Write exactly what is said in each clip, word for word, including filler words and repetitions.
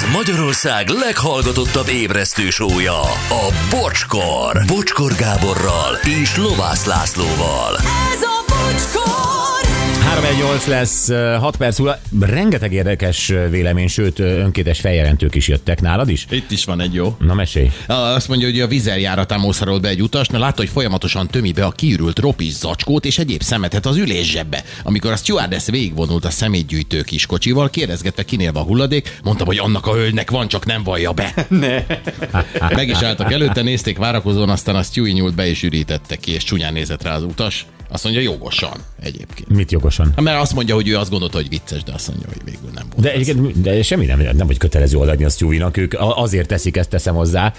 Ez Magyarország leghallgatottabb ébresztő show-ja, a Bocskor. Bocskor Gáborral és Lovász Lászlóval. Ez a Bocskor! három egy nyolc lesz, hat perc múlva. Rengeteg érdekes vélemény, sőt önkéntes feljelentők is jöttek. Nálad is? Itt is van egy jó. Na mesélj. Azt mondja, hogy a Vizer járatán mószarolt be egy utas, mert látta, hogy folyamatosan tömi be a kiürült ropis zacskót és egyéb szemetet az ülészsebbe. Amikor a stewardess végigvonult a szemétgyűjtő kiskocsival, kérdezgetve kinél van hulladék, mondtam, hogy annak a hölgynek van, csak nem vallja be. Ne. Meg is álltak előtte, nézték várakozón, aztán a Stewie nyúlt be és ürítette ki, és csúnyán nézett rá az utas. Azt mondja, jogosan egyébként. Mit jogosan? Mert azt mondja, hogy ő azt gondolta, hogy vicces, de azt mondja, hogy végül nem volt. De, egyébként, de semmi nem, nem vagy kötelező odaadni a Stewie-nak, ők azért teszik, ezt teszem hozzá,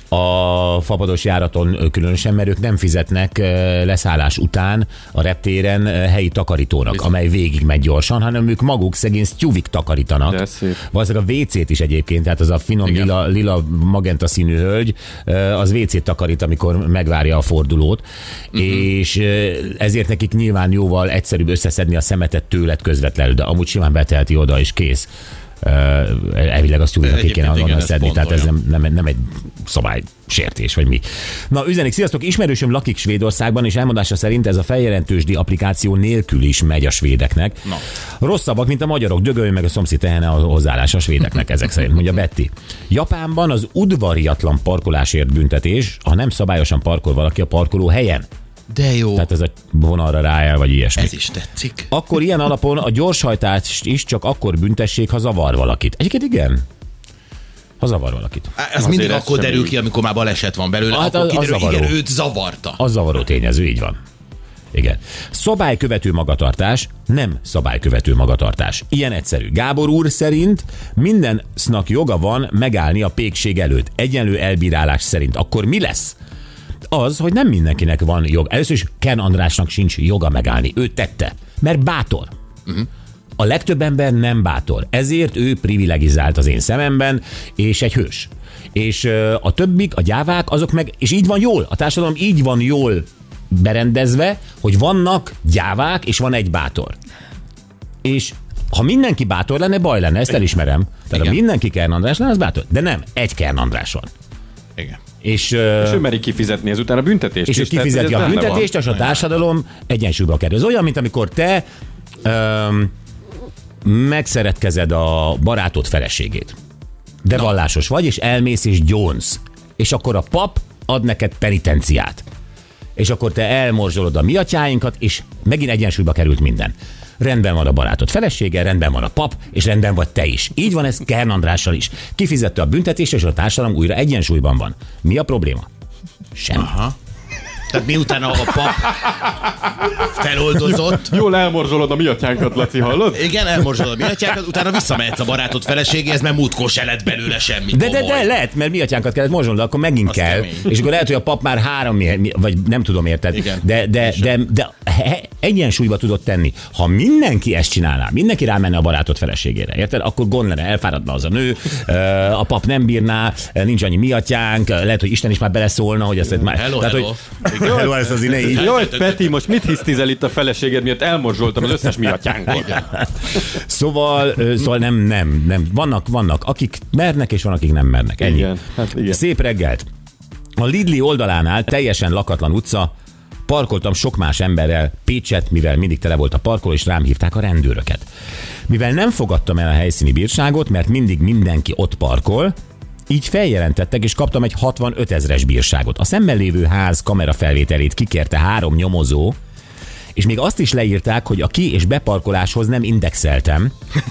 a fapados járaton különösen, mert ők nem fizetnek leszállás után a reptéren helyi takarítónak, bizony, amely végig megy gyorsan, hanem ők maguk szegény Stewie-k takarítanak. Valószínűleg a vé cét is egyébként, tehát az a finom lila, lila magenta színű hölgy, az vé cét takarít, amikor megvárja a fordulót, uh-huh. és ezért nekik nyilván jóval egyszerűbb összeszedni a szemetet tőled közvetlenül, de amúgy simán beteheti oda, és kész. Uh, elvileg azt úgy, akik kéne onnan szedni, tehát ez nem, nem, nem egy szabálysértés, vagy mi. Na, üzenik, sziasztok, ismerősöm lakik Svédországban, és elmondása szerint ez a feljelentősdi applikáció nélkül is megy a svédeknek. Na. Rosszabbak, mint a magyarok, dögölj meg a szomszéd tehene a hozzáállás a svédeknek ezek szerint, mondja Betty. Japánban az udvariatlan parkolásért büntetés, ha nem szabályosan parkol valaki a parkoló helyen. De jó. Tehát ez a vonalra rájel, vagy ilyesmi. Ez is tetszik. Akkor ilyen alapon a gyorshajtást is csak akkor büntessék, ha zavar valakit. Egyébként igen. Ha zavar valakit. Ez mindig akkor derül ki, amikor már baleset van belőle, hát akkor kiderül, az igen, őt zavarta. Az zavaró tényező, így van. Igen. Szabálykövető magatartás, nem szabálykövető magatartás. Ilyen egyszerű. Gábor úr szerint mindennek joga van megállni a pékség előtt. Egyenlő elbírálás szerint. Akkor mi lesz? Az, hogy nem mindenkinek van jog. Először is Ken Andrásnak sincs joga megállni. Ő tette, mert bátor. Uh-huh. A legtöbb ember nem bátor. Ezért ő privilegizált az én szememben, és egy hős. És a többik, a gyávák, azok meg, és így van jól. A társadalom így van jól berendezve, hogy vannak gyávák, és van egy bátor. És ha mindenki bátor lenne, baj lenne, ezt elismerem. Tehát ha mindenki Ken András lenne, az bátor. De nem, egy Ken András van. Igen. És, és ő meri kifizetni ezután a büntetést. És ő kifizeti a büntetést, és a társadalom egyensúlyba kerül. Ez olyan, mint amikor te öm, megszeretkezed a barátod feleségét. De no. vallásos vagy, és elmész és gyónsz. És akkor a pap ad neked penitenciát. És akkor te elmorzsolod a mi atyáinkat, és megint egyensúlyba került minden. Rendben van a barátod felesége, rendben van a pap, és rendben vagy te is. Így van ez Kern Andrással is. Kifizette a büntetést, és a társadalom újra egyensúlyban van. Mi a probléma? Semmi. Aha. Tehát miután a pap feloldozott... Jól elmorzsolod a mi atyánkat, Laci, hallod? Igen, elmorzsolod a mi atyánkat, utána visszamehetsz a barátod feleségéhez, mert múltkor se lett belőle semmi. De, de, de lehet, mert mi atyánkat kellett morzsolnod, akkor megint azt kell. Kemény. És akkor lehet, hogy a pap már három, vagy nem tudom, érted? Igen. De, de, de, de, de egyensúlyba tudod tenni. Ha mindenki ezt csinálná, mindenki rámenne a barátod feleségére, érted? Akkor gond lenne, elfáradna az a nő, a pap nem bírná, nincs annyi mi atyánk, lehet, hogy Isten is már beleszólna, hogy ezt már... Hello, tehát, hello. Hogy, hello, ez az ine így. Jaj, Peti, most mit hisztizel itt a feleséged miatt? Elmorzsoltam az összes mi atyánkot. Szóval, szóval nem, nem, nem. Vannak, vannak, akik mernek, és van, akik nem mernek. Ennyi. Igen, hát igen. Szép reggelt. A Lidli oldalánál teljesen lakatlan utca, parkoltam sok más emberrel Pécset, mivel mindig tele volt a parkoló, és rám hívták a rendőröket. Mivel nem fogadtam el a helyszíni bírságot, mert mindig mindenki ott parkol, így feljelentettek, és kaptam egy hatvanöt ezres bírságot. A szemben lévő ház kamerafelvételét kikérte három nyomozó, és még azt is leírták, hogy a ki- és beparkoláshoz nem indexeltem.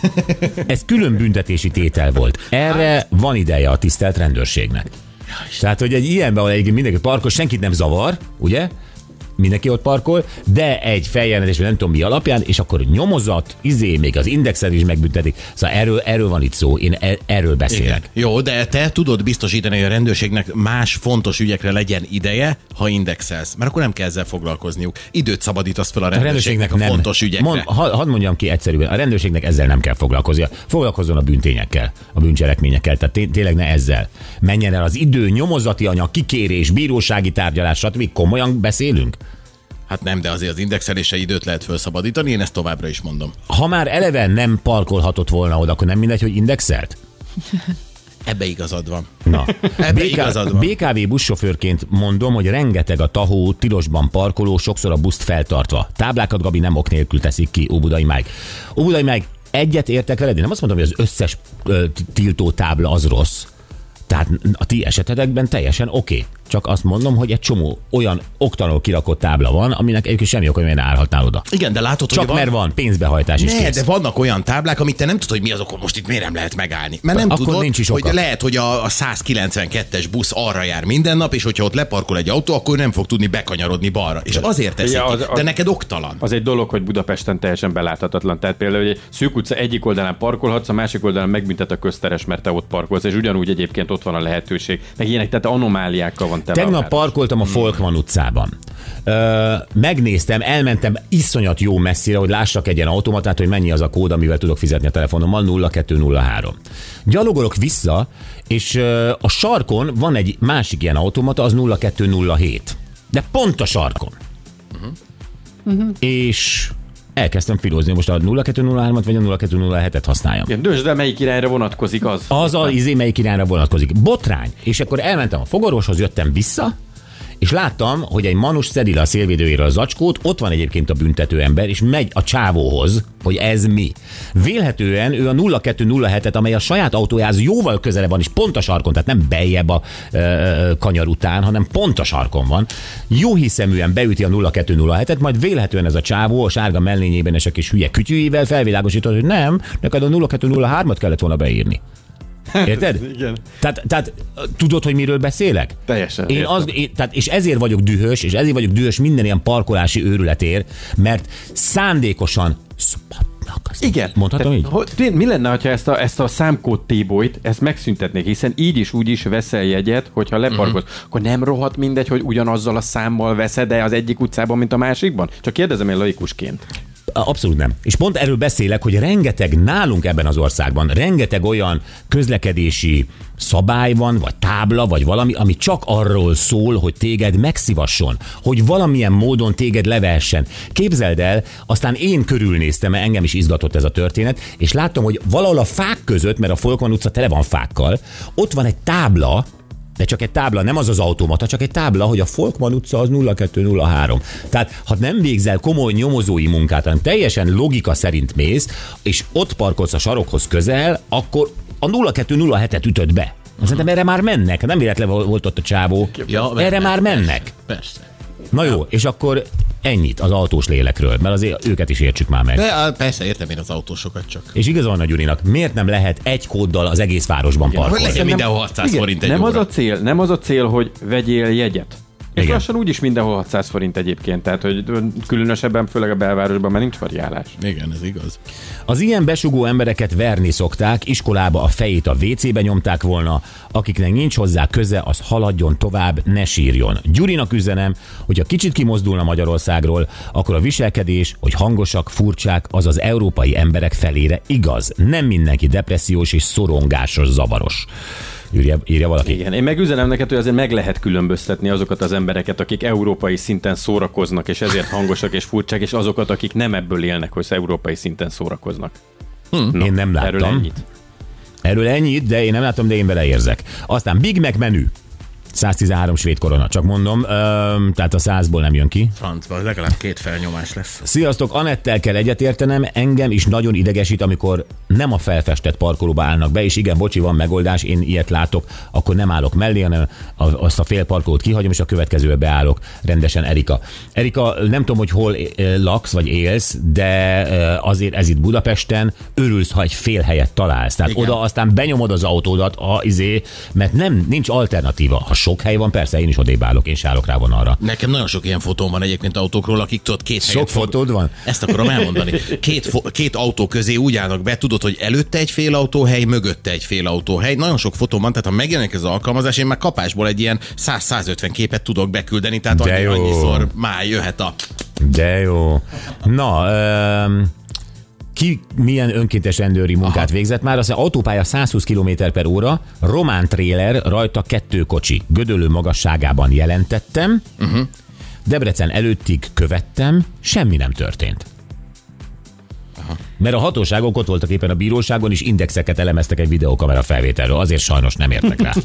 Ez külön büntetési tétel volt. Erre van ideje a tisztelt rendőrségnek. Tehát, hogy egy ilyenben, ahol mindenki parkol, senkit nem zavar, ugye? Mindenki ott parkol, de egy feljelentés, nem tudom mi alapján, és akkor nyomozat, izé, még az indexet is megbüntetik. Szóval erről, erről van itt szó, én erről beszélek. Igen. Jó, de te tudod biztosítani, hogy a rendőrségnek más fontos ügyekre legyen ideje, ha indexelsz, mert akkor nem kell ezzel foglalkozniuk. Időt szabadítasz fel a rendőrségnek a, a fontos ügyekre. Mond, hadd mondjam ki egyszerűen, a rendőrségnek ezzel nem kell foglalkoznia. Foglalkozzon a bűntényekkel, a bűncselekményekkel, tehát té- tényleg ne ezzel. Menjen el az idő, nyomozati anyag, kikérés, bírósági tárgyalás, stb. Komolyan beszélünk? Hát nem, de azért az indexelésre időt lehet felszabadítani, én ezt továbbra is mondom. Ha már eleve nem parkolhatott volna oda, akkor nem mindegy, hogy indexelt? Ebbe igazad van. Na, Ebbe bé ká, igazad van. bé ká vé buszsofőrként mondom, hogy rengeteg a tahó, tilosban parkoló, sokszor a buszt feltartva. Táblákat, Gabi, nem ok nélkül teszik ki, Óbudai Mike. Óbudai Mike, egyet értek veled? Én nem azt mondom, hogy az összes ö, tiltó tábla az rossz. Tehát a ti esetetekben teljesen oké. Okay. Csak azt mondom, hogy egy csomó olyan oktalanul kirakott tábla van, aminek egyébként semmi oka, hogy miért állhatnál oda. Igen, de látod, Csak hogy mert van pénzbehajtás is ne, kész. de vannak olyan táblák, amit te nem tudod, hogy mi az, akkor most itt miért nem lehet megállni. Mert nem Akkor tudod, nincs is hogy oka. lehet, hogy a, a száz kilencvenkettes busz arra jár minden nap, és hogyha ott leparkol egy autó, akkor nem fog tudni bekanyarodni balra. És azért teszik Ja, az- ki. az- De neked oktalan. Az egy dolog, hogy Budapesten teljesen beláthatatlan. Tehát például, hogy egy szűk utca egyik oldalán parkolhatsz, a másik oldalán megbüntet a közteres, mert te ott parkolsz, és ugyanúgy egyébként ott van a lehetőség. Meg ilyenek, tehát anomáliákkal van tele. Tegnap a város. parkoltam a Folkman utcában. Ö, megnéztem, elmentem iszonyat jó messzire, hogy lássak egy ilyen automatát, hogy mennyi az a kód, amivel tudok fizetni a telefonommal, nulla kettő nulla három. Gyalogolok vissza, és ö, a sarkon van egy másik ilyen automata, az nulla kettő nulla hét. De pont a sarkon. Uh-huh. És elkezdtem filózni, most a nulla kettő nulla hármat vagy a nulla kettő nulla hetet használjam. Igen, döntsd el, melyik irányra vonatkozik az. Az a izé, melyik irányra vonatkozik. Botrány. És akkor elmentem a fogorvoshoz, jöttem vissza, és láttam, hogy egy manus szedi le a szélvédőjéről a zacskót, ott van egyébként a büntető ember, és megy a csávóhoz, hogy ez mi. Vélhetően ő a nulla kettő nulla hetet, amely a saját autójához jóval közelebb van, és pont a sarkon, tehát nem beljebb a ö, kanyar után, hanem pont a sarkon van. Jó hiszeműen beüti a nulla kettő nulla hetet, majd vélhetően ez a csávó a sárga mellényében és a kis hülye kütyűjével felvilágosított, hogy nem, neked a nulla kettő nulla hármat kellett volna beírni. Érted? Igen. Tehát, tehát tudod, hogy miről beszélek? Teljesen. Én értem. az, én, tehát, és ezért vagyok dühös, és ezért vagyok dühös minden ilyen parkolási őrületér, mert szándékosan szopatnak. Az Igen. Mondhatom Tehát, így? hogy, mi lenne, ha ezt a, ezt a számkód tébolyt, ezt megszüntetnék, hiszen így is úgy is veszel jegyet, hogyha leparkolsz. Uh-huh. Akkor nem rohadt mindegy, hogy ugyanazzal a számmal veszed-e az egyik utcában, mint a másikban? Csak kérdezem én laikusként. Abszolút nem. És pont erről beszélek, hogy rengeteg nálunk ebben az országban, rengeteg olyan közlekedési szabály van, vagy tábla, vagy valami, ami csak arról szól, hogy téged megszívasson, hogy valamilyen módon téged levehessen. Képzeld el, aztán én körülnéztem, mert engem is izgatott ez a történet, és láttam, hogy valahol a fák között, mert a Folkman utca tele van fákkal, ott van egy tábla, de csak egy tábla, nem az az automata, csak egy tábla, hogy a Folkman utca az nulla kettő nulla három. Tehát, ha nem végzel komoly nyomozói munkát, hanem teljesen logika szerint mész, és ott parkolsz a sarokhoz közel, akkor a nulla kettő nulla hetet ütöd be. Szerintem erre már mennek, nem véletlenül volt ott a csávó. Ja, erre mennek, már mennek. Persze. Na jó, és akkor ennyit az autós lélekről, mert azért őket is értsük már meg. De persze, értem én az autósokat csak. És igaza van a Gyurinak, miért nem lehet egy kóddal az egész városban Hogy parkolni? legyen mindenhol hatszáz Igen, forint egy nem óra. az a cél, nem az a cél, hogy vegyél jegyet. És Igen. lassan úgyis mindenhol hatszáz forint egyébként, tehát hogy különösebben, főleg a belvárosban már nincs variálás. Igen, ez igaz. Az ilyen besugó embereket verni szokták, iskolába a fejét a vécébe nyomták volna, akiknek nincs hozzá köze, az haladjon tovább, ne sírjon. Gyurinak üzenem, hogy ha kicsit kimozdulna Magyarországról, akkor a viselkedés, hogy hangosak, furcsák, az az európai emberek felére igaz. Nem mindenki depressziós és szorongásos, zavaros. Írja, írja valaki. Igen, én meg üzenem neked, hogy azért meg lehet különböztetni azokat az embereket, akik európai szinten szórakoznak, és ezért hangosak és furcsák, és azokat, akik nem ebből élnek, hogy európai szinten szórakoznak. Hm. Én nem láttam. Erről ennyit. Erről ennyit, de én nem látom, de én vele érzek. Aztán Big Mac menü. száztizenhárom svéd korona, csak mondom, öm, tehát a százból nem jön ki. Francban legalább két felnyomás lesz. Sziasztok, Anettel kell egyetértenem, engem is nagyon idegesít, amikor nem a felfestett parkolóba állnak be, és igen, bocsi, van megoldás, én ilyet látok, akkor nem állok mellé, hanem azt a fél parkolót kihagyom, és a következőbe beállok rendesen. Erika. Erika, nem tudom, hogy hol laksz, vagy élsz, de azért ez itt Budapesten, örülsz, ha egy fél helyet találsz. Tehát igen. Oda aztán benyomod az autódat, a, izé, mert nem, nincs alternatíva. Ha sok hely van, persze, én is odébb állok, én sállok rá vonalra. Nekem nagyon sok ilyen fotón van egyébként autókról, akik tudod, két Sok helyet fog... fotód van? Ezt akarom elmondani. Két, fo- két autó közé úgy állnak be, tudod, hogy előtte egy fél autóhely, mögötte egy fél autóhely. Nagyon sok fotón van, tehát ha megjelenik ez az alkalmazás, én már kapásból egy ilyen száz-százötven képet tudok beküldeni, tehát annyi, annyiszor már jöhet a... De jó. Na, öm, ki milyen önkéntes rendőri munkát Aha. végzett már? Az autópálya százhúsz kilométer per óra, román tréler, rajta kettő kocsi. Gödöllő magasságában jelentettem, uh-huh. Debrecen előttig követtem, semmi nem történt. Aha. Mert a hatóságok ott voltak éppen a bíróságon, és indexeket elemeztek egy videókamera felvételről. Azért sajnos nem értek rá.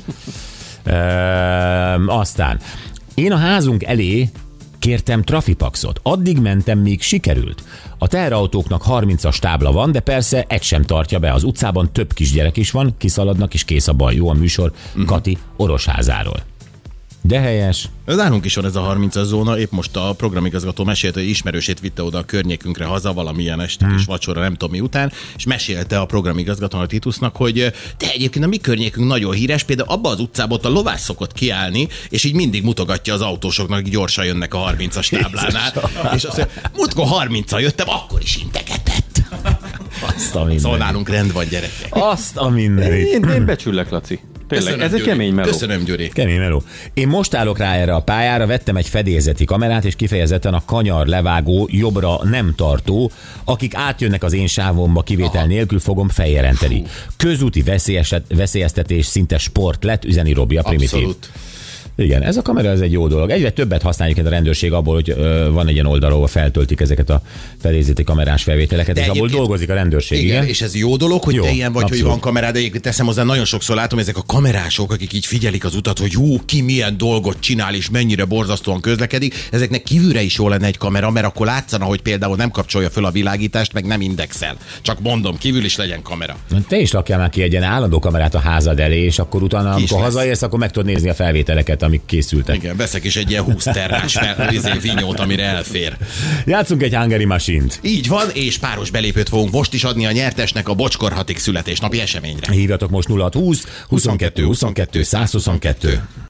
e, aztán én a házunk elé kértem trafipaxot. Addig mentem, míg sikerült. A teherautóknak harmincas tábla van, de persze egy sem tartja be. Az utcában több kisgyerek is van, kiszaladnak, és kész a baj. Jó a műsor, uh-huh. Kati Orosházáról. De helyes. Nálunk is van ez a harmincas zóna, épp most a programigazgató mesélt, hogy ismerősét vitte oda a környékünkre haza valamilyen esti kis hmm. vacsora, nem tudom mi után, és mesélte a programigazgató a Titusnak, hogy de egyébként a mi környékünk nagyon híres, például abba az utcában ott a lovász szokott kiállni, és így mindig mutogatja az autósoknak, hogy gyorsan jönnek a harmincas táblánál. És azt mondja, múltkor harminccal jöttem, akkor is integetett. Azt a mindenit. Szóval nálunk rend van, gyerekek. Azt a mindenit. Én, én becsüllek, Laci. Tényleg, köszönöm, ez egy Gyuri. kemény meló. Köszönöm, Gyuri. Kemény meló. Én most állok rá erre a pályára, vettem egy fedélzeti kamerát, és kifejezetten a kanyar levágó, jobbra nem tartó, akik átjönnek az én sávomba kivétel Aha. nélkül, fogom feljelenteni. Közúti veszélyeztetés szinte sport lett, üzeni Robi a primitív. Abszolút. Igen, ez a kamera ez egy jó dolog. Egyre többet használjuk a rendőrség abból, hogy ö, van egy ilyen oldal, ahol feltöltik ezeket a fedélzeti kamerás felvételeket, de és abból dolgozik a rendőrség. Igen, igen? És ez jó dolog, hogy jó, te ilyen vagy, abszolút. Hogy van kamerád, de egyébként teszem hozzá, nagyon sokszor látom, ezek a kamerások, akik így figyelik az utat, hogy jó, ki milyen dolgot csinál, és mennyire borzasztóan közlekedik. Ezeknek kívülre is jó lenne egy kamera, mert akkor látszana, hogy például nem kapcsolja föl a világítást, meg nem indexel. Csak mondom, kívül is legyen kamera. Te is rakjál már ki egy ilyen állandó kamerát a házad elé, és akkor utána, amikor hazaérsz, akkor meg tudod nézni a felvételeket, amik készültek. Igen, veszek is egy ilyen húsz terrás fel, vinyót, amire elfér. Játszunk egy Hungary Machine-t. Így van, és páros belépőt fogunk most is adni a nyertesnek a Bocskor hatig születésnapi eseményre. Hívjatok most nulla húsz huszonkettő huszonkettő százhuszonkettő.